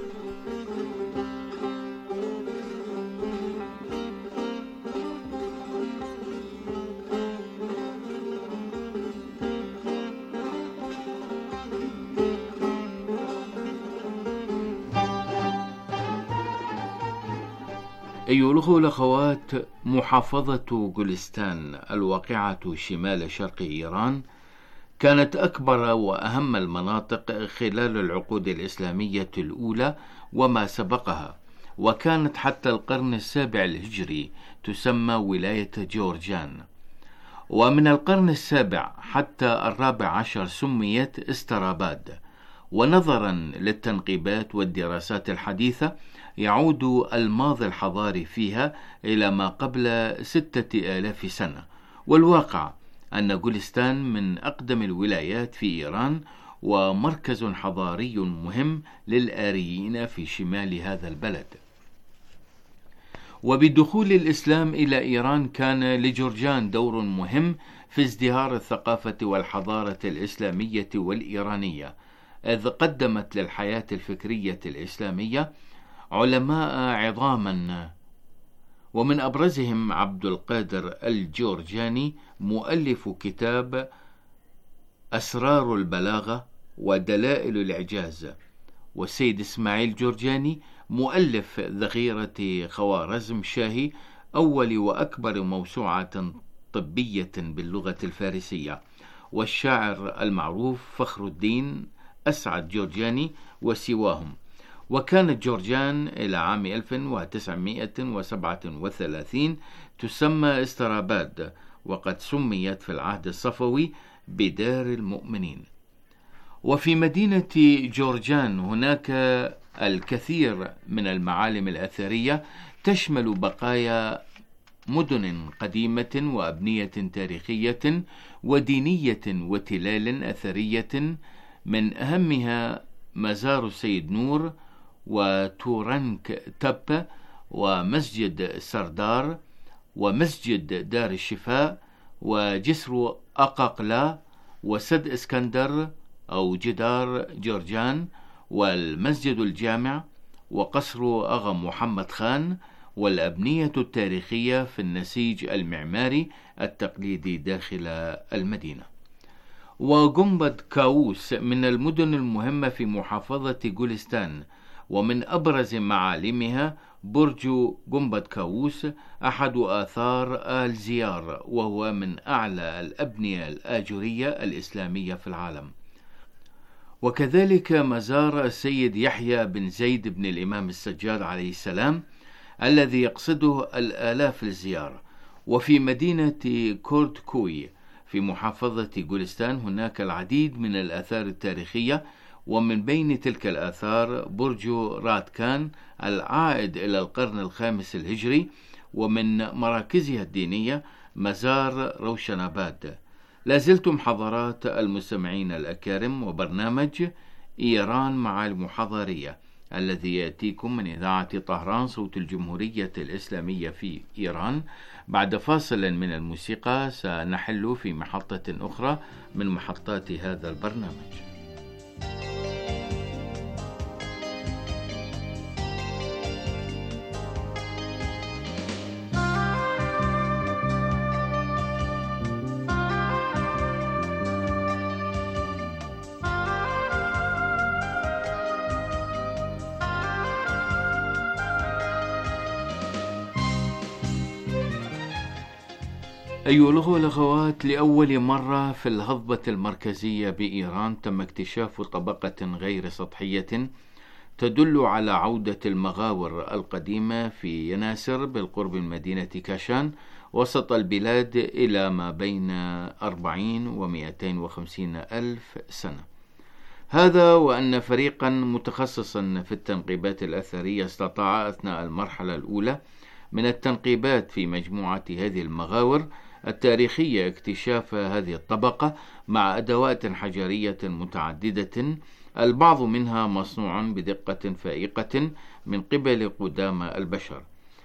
أيها الأخوة والأخوات، محافظة جولستان الواقعة شمال شرق إيران كانت أكبر وأهم المناطق خلال العقود الإسلامية الأولى وما سبقها، وكانت حتى القرن السابع الهجري تسمى ولاية جورجان، ومن القرن السابع حتى الرابع عشر سميت استراباد. ونظرا للتنقيبات والدراسات الحديثة يعود الماضي الحضاري فيها إلى ما قبل 6000 سنة. والواقع أن جولستان من أقدم الولايات في إيران ومركز حضاري مهم للآريين في شمال هذا البلد. وبدخول الإسلام إلى إيران كان لجورجان دور مهم في ازدهار الثقافة والحضارة الإسلامية والإيرانية، إذ قدمت للحياة الفكرية الإسلامية علماء عظاما، ومن أبرزهم عبد القادر الجورجاني مؤلف كتاب أسرار البلاغة ودلائل الإعجاز، والسيد إسماعيل جورجاني مؤلف ذخيرة خوارزم شاهي، أول وأكبر موسوعة طبية باللغة الفارسية، والشاعر المعروف فخر الدين أسعد جورجاني وسواهم. وكانت جورجان إلى عام 1937 تسمى استراباد، وقد سميت في العهد الصفوي بدار المؤمنين. وفي مدينة جورجان هناك الكثير من المعالم الأثرية تشمل بقايا مدن قديمة وأبنية تاريخية ودينية وتلال أثرية، من أهمها مزار السيد نور وتورنك تب ومسجد سردار ومسجد دار الشفاء وجسر أقاقلا وسد اسكندر أو جدار جورجان والمسجد الجامع وقصر أغا محمد خان والأبنية التاريخية في النسيج المعماري التقليدي داخل المدينة. وجنبد كاووس من المدن المهمة في محافظة جولستان، ومن أبرز معالمها برج جنبد كاووس أحد آثار آل زيار، وهو من أعلى الأبنية الآجرية الإسلامية في العالم. وكذلك مزار السيد يحيى بن زيد بن الإمام السجاد عليه السلام الذي يقصده الآلاف للزيارة. وفي مدينة كوردكوي في محافظة جولستان هناك العديد من الآثار التاريخية، ومن بين تلك الآثار برج راتكان العائد إلى القرن الخامس الهجري، ومن مراكزها الدينية مزار روشناباد. لازلتم حضرات المستمعين الأكارم وبرنامج إيران معالم حضارية الذي يأتيكم من إذاعة طهران صوت الجمهورية الإسلامية في إيران. بعد فاصل من الموسيقى سنحل في محطة أخرى من محطات هذا البرنامج. أيها الأخوة والأخوات، لأول مرة في الهضبة المركزية بإيران تم اكتشاف طبقة غير سطحية تدل على عودة المغاور القديمة في يناسر بالقرب من مدينة كاشان وسط البلاد إلى ما بين 40 و 250 ألف سنة. هذا وأن فريقا متخصصا في التنقيبات الأثرية استطاع أثناء المرحلة الأولى من التنقيبات في مجموعة هذه المغاور التاريخية اكتشاف هذه الطبقة مع أدوات حجرية متعددة، البعض منها مصنوع بدقة فائقة من قبل قدامى البشر.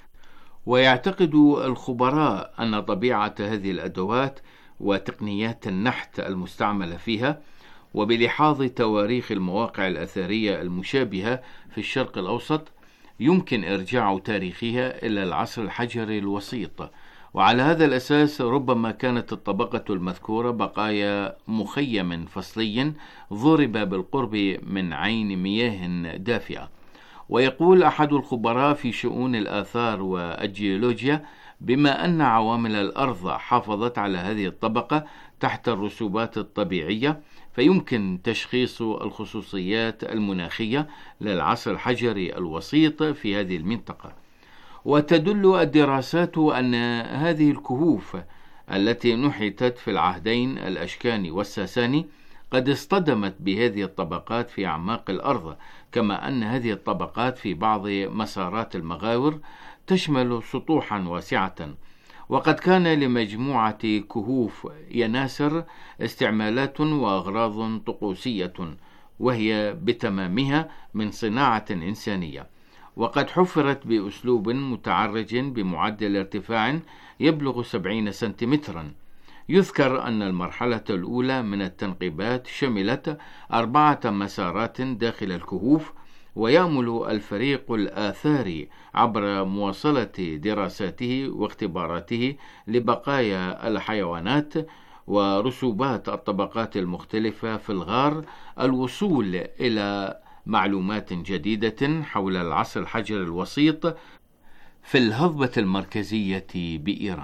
ويعتقد الخبراء أن طبيعة هذه الأدوات وتقنيات النحت المستعملة فيها، وبلحاظ تواريخ المواقع الأثرية المشابهة في الشرق الأوسط، يمكن إرجاع تاريخها إلى العصر الحجري الوسيط. وعلى هذا الأساس ربما كانت الطبقة المذكورة بقايا مخيم فصلي ضرب بالقرب من عين مياه دافئة. ويقول أحد الخبراء في شؤون الآثار والجيولوجيا بما أن عوامل الأرض حافظت على هذه الطبقة تحت الرسوبات الطبيعية، فيمكن تشخيص الخصوصيات المناخية للعصر الحجري الوسيط في هذه المنطقة. وتدل الدراسات أن هذه الكهوف التي نحتت في العهدين الأشكاني والساساني قد اصطدمت بهذه الطبقات في أعماق الأرض، كما أن هذه الطبقات في بعض مسارات المغاور تشمل سطوحا واسعة. وقد كان لمجموعة كهوف يناسر استعمالات وأغراض طقوسية، وهي بتمامها من صناعة إنسانية، وقد حفرت بأسلوب متعرج بمعدل ارتفاع يبلغ 70 سنتيمترا. يذكر أن المرحلة الأولى من التنقيبات شملت 4 مسارات داخل الكهوف، ويأمل الفريق الآثاري عبر مواصلة دراساته واختباراته لبقايا الحيوانات ورسوبات الطبقات المختلفة في الغار الوصول إلى معلومات جديدة حول العصر الحجري الوسيط في الهضبة المركزية بإيران.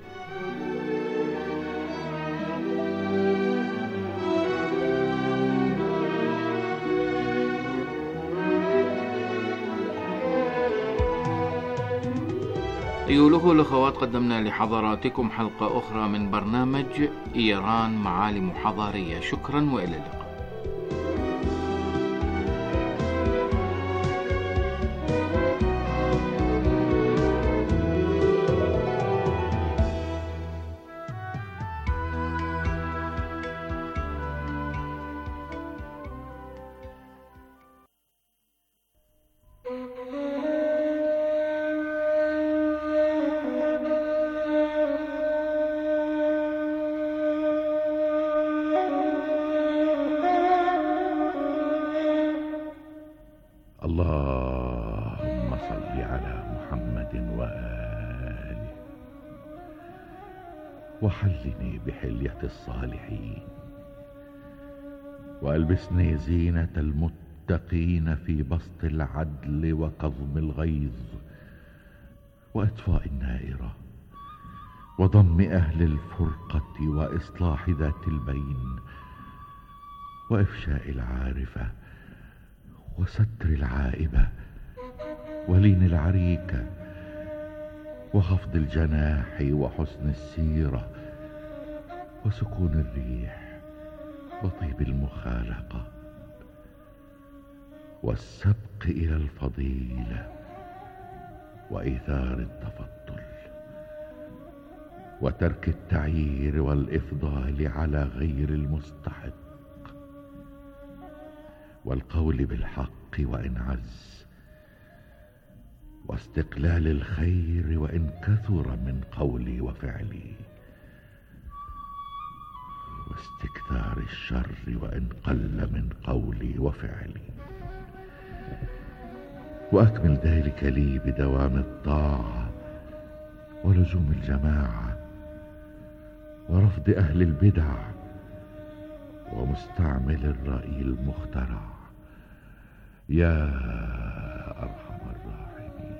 أيها الأخوة والأخوات، قدمنا لحضراتكم حلقة أخرى من برنامج إيران معالم حضارية. شكرا وإلى اللقاء. وحلني بحلية الصالحين، وألبسني زينة المتقين في بسط العدل وكظم الغيظ وإطفاء النائرة وضم أهل الفرقة وإصلاح ذات البين وإفشاء العارفة وستر العائبة ولين العريكة وخفض الجناح وحسن السيرة وسكون الريح وطيب المخالقة والسبق إلى الفضيلة وإيثار التفضل وترك التعيير والإفضال على غير المستحق والقول بالحق وإن عز واستقلال الخير وإن كثر من قولي وفعلي واستكثار الشر وإن قل من قولي وفعلي، وأكمل ذلك لي بدوام الطاعة ولزوم الجماعة ورفض أهل البدع ومستعمل الرأي المخترع يا أرحم الراحمين.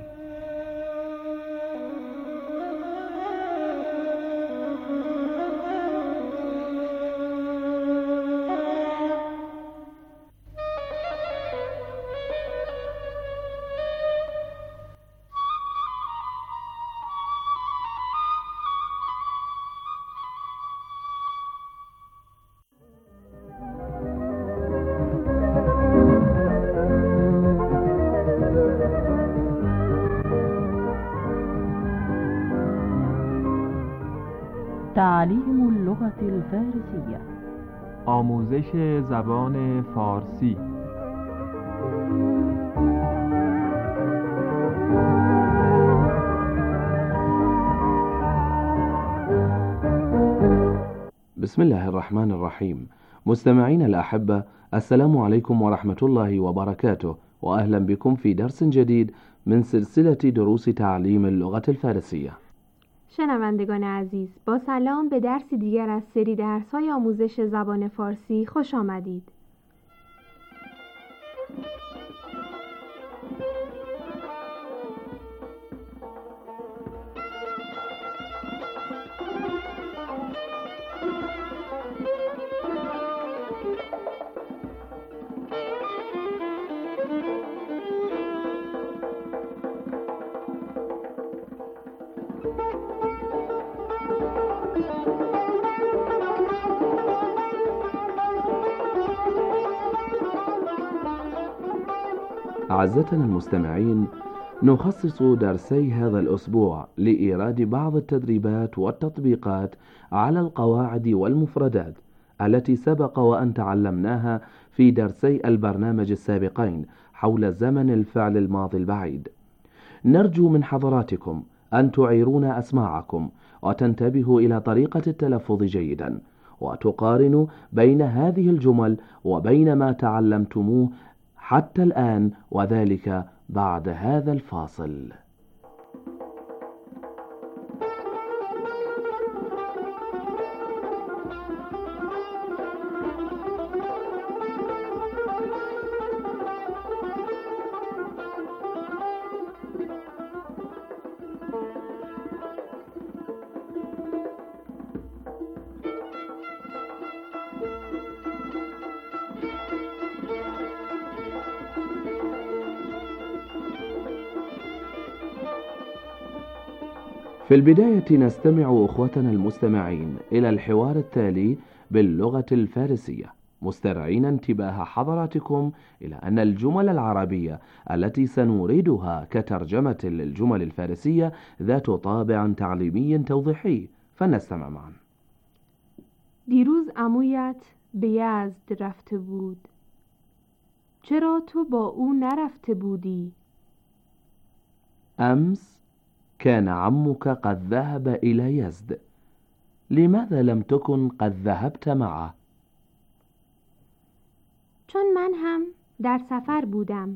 تعليم اللغة الفارسية. آموزش زبان فارسی. بسم الله الرحمن الرحيم. مستمعين الأحبة، السلام عليكم ورحمة الله وبركاته، وأهلا بكم في درس جديد من سلسلة دروس تعليم اللغة الفارسية. شنوندگان عزیز، با سلام به درسی دیگر از سری درس‌های آموزش زبان فارسی خوش آمدید. أعزتنا المستمعين، نخصص درسي هذا الأسبوع لإيراد بعض التدريبات والتطبيقات على القواعد والمفردات التي سبق وأن تعلمناها في درسي البرنامج السابقين حول زمن الفعل الماضي البعيد. نرجو من حضراتكم أن تعيرون أسماعكم وتنتبهوا إلى طريقة التلفظ جيدا، وتقارنوا بين هذه الجمل وبين ما تعلمتموه حتى الآن، وذلك بعد هذا الفاصل. في البداية نستمع أخوتنا المستمعين إلى الحوار التالي باللغة الفارسية، مسترعين انتباه حضراتكم إلى أن الجمل العربية التي سنوردها كترجمة للجمل الفارسية ذات طابع تعليمي توضيحي، فنستمع معا. دیروز عمویت به یزد رفته بود. چرا تو با او نرفته بودی؟ أمس كان عمك قد ذهب إلى يزد، لماذا لم تكن قد ذهبت معه؟ چون من هم در سفر بودم.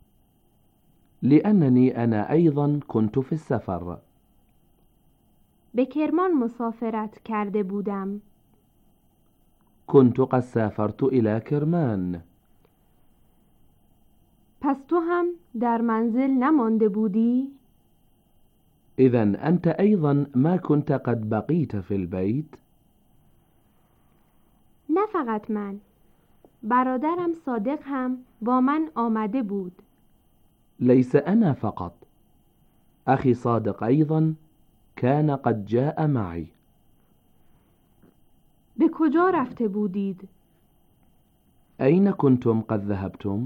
لأنني أنا أيضا كنت في السفر. به کرمان مسافرت کرده بودم. كنت قد سافرت إلى كرمان. پس تو هم در منزل نمانده بودی؟ إذن أنت أيضا ما كنت قد بقيت في البيت؟ نه فقط من، برادرم صادق هم با من آمده بود. ليس أنا فقط، أخي صادق أيضا كان قد جاء معي. به کجا رفته بودید؟ أين كنتم قد ذهبتم؟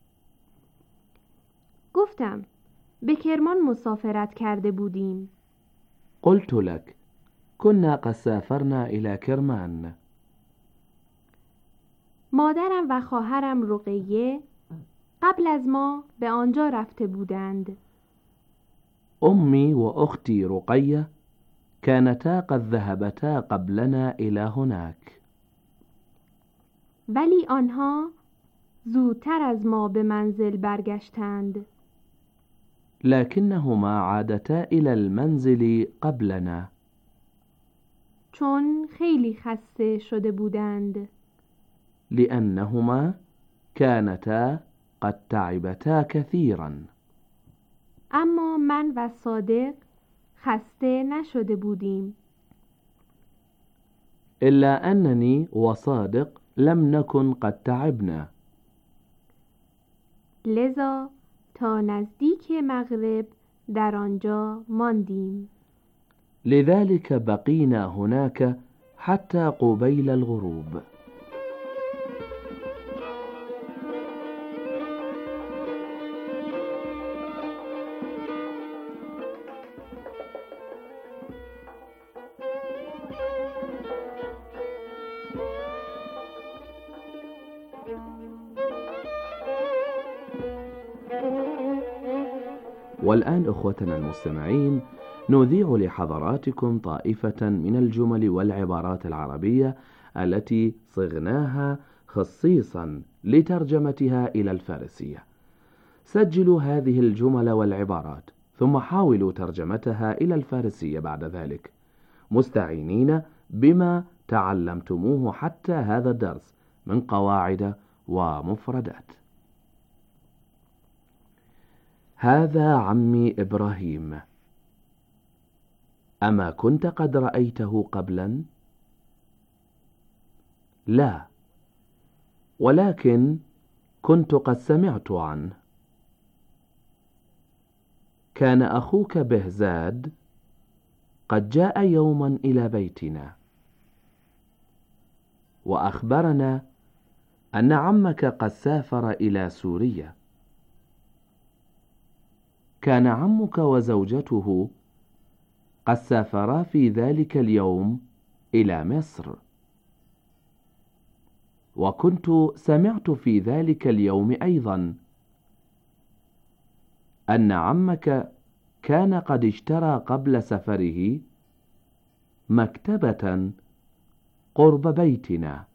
گفتم به کرمان مسافرت کرده بودیم. قلت لك كنا قد سافرنا إلى كرمان. مادرم و خواهرم رقیه قبل از ما به آنجا رفته بودند. أمي وأختي رقية كانتا قد ذهبتا قبلنا إلى هناك. ولی آنها زودتر از ما به منزل برگشتند. لكنهما عادتا إلى المنزل قبلنا. چون خیلی خسته شده بودند. لأنهما كانتا قد تعبتا كثيرا. اما من و صادق خسته نشده بودیم. إلا أنني وصادق لم نكن قد تعبنا. لذا تا نزدیک مغرب در آنجا ماندیم. لذلك بقينا هناك حتى قبيل الغروب. والآن أخوتنا المستمعين نذيع لحضراتكم طائفة من الجمل والعبارات العربية التي صغناها خصيصا لترجمتها إلى الفارسية. سجلوا هذه الجمل والعبارات ثم حاولوا ترجمتها إلى الفارسية بعد ذلك، مستعينين بما تعلمتموه حتى هذا الدرس من قواعد ومفردات. هذا عمي إبراهيم، أما كنت قد رأيته قبلا؟ لا، ولكن كنت قد سمعت عنه. كان أخوك بهزاد قد جاء يوما إلى بيتنا وأخبرنا أن عمك قد سافر إلى سوريا. كان عمك وزوجته قد سافرا في ذلك اليوم إلى مصر، وكنت سمعت في ذلك اليوم أيضا أن عمك كان قد اشترى قبل سفره مكتبة قرب بيتنا.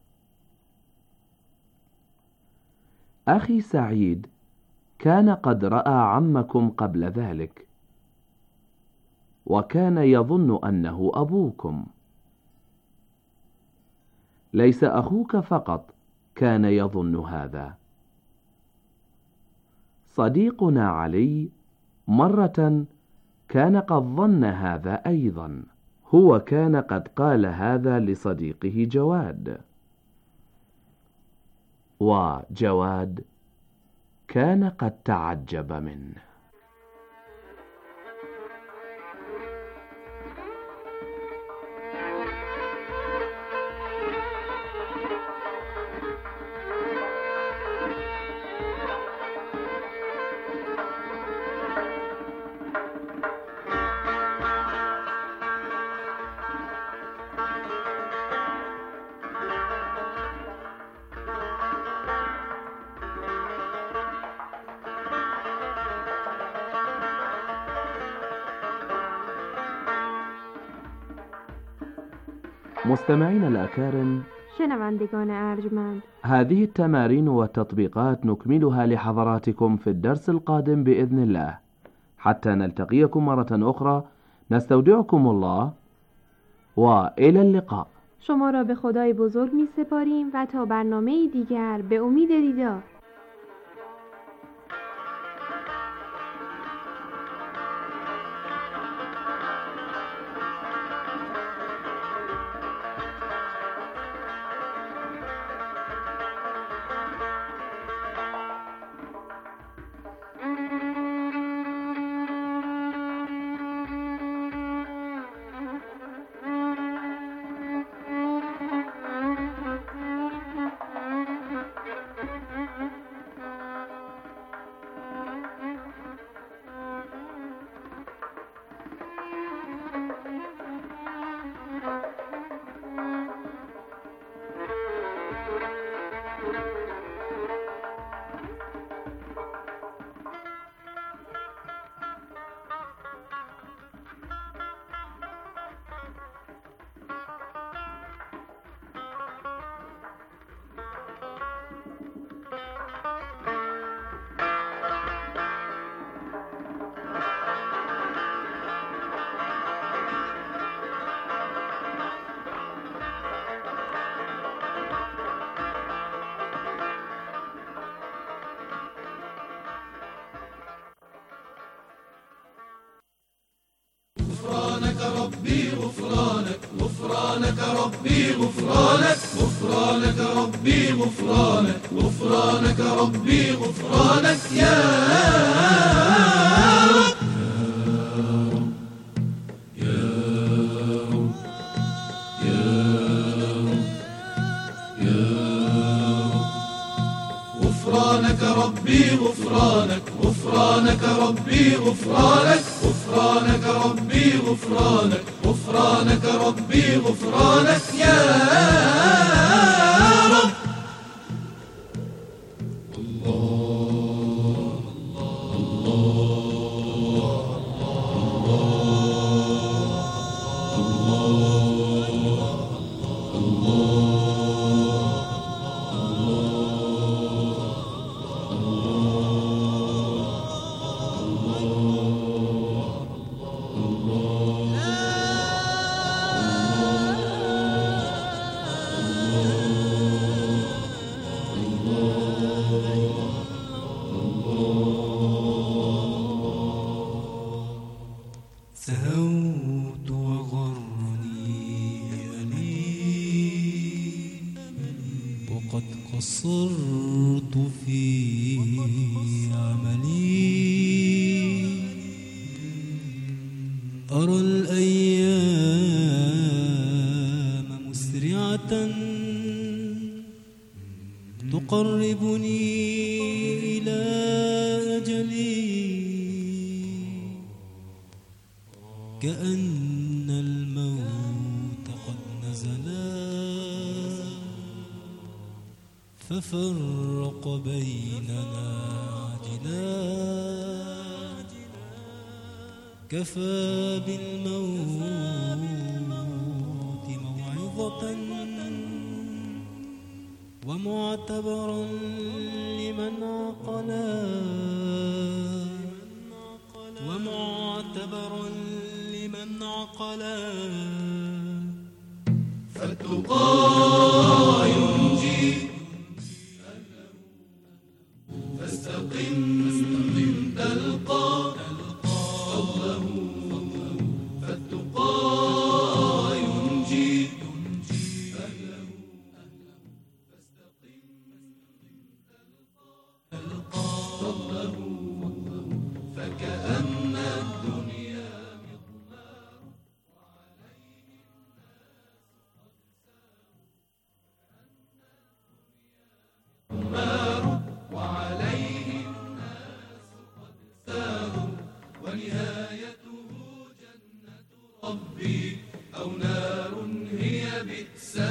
أخي سعيد كان قد رأى عمكم قبل ذلك، وكان يظن أنه أبوكم. ليس أخوك فقط كان يظن هذا. صديقنا علي مرة كان قد ظن هذا أيضا. هو كان قد قال هذا لصديقه جواد، وجواد كان قد تعجب منه. مستمعين الأكارم، شنوندگان ارجمند، هذه التمارين والتطبيقات نكملها لحضراتكم في الدرس القادم بإذن الله. حتى نلتقيكم مرة أخرى، نستودعكم الله وإلى اللقاء. شما را به خدای بزرگ می سپاریم و تا برنامه دیگر به امید دیدار. غفرانك ربي غفرانك غفرانك ربي غفرانك غفرانك ربي غفرانك غفرانك ربي غفرانك يا رب يا رب يا رب يا رب غفرانك ربي غفرانك غفرانك ربي غفرانك غفرانك ربي غفرانك غفرانك ربي غفرانك يا رب الله سهوت وغرني ألي وقد قصرت في عملي أرى الأيام مسرعة تقربني إلى أجلي كأن الموت قد نزلا ففرق بيننا عاجلا كفى بالموت موعظة ومعتبرا لمن عقلا ومعتبرا لمن عقلا فالتقى ينجي فاستقم تلقى فضله فالتقى ينجي فضله فكأن الدنيا مضمار وعليه الناس قد ساروا ونهايته جنة ربي أو نار هي بئس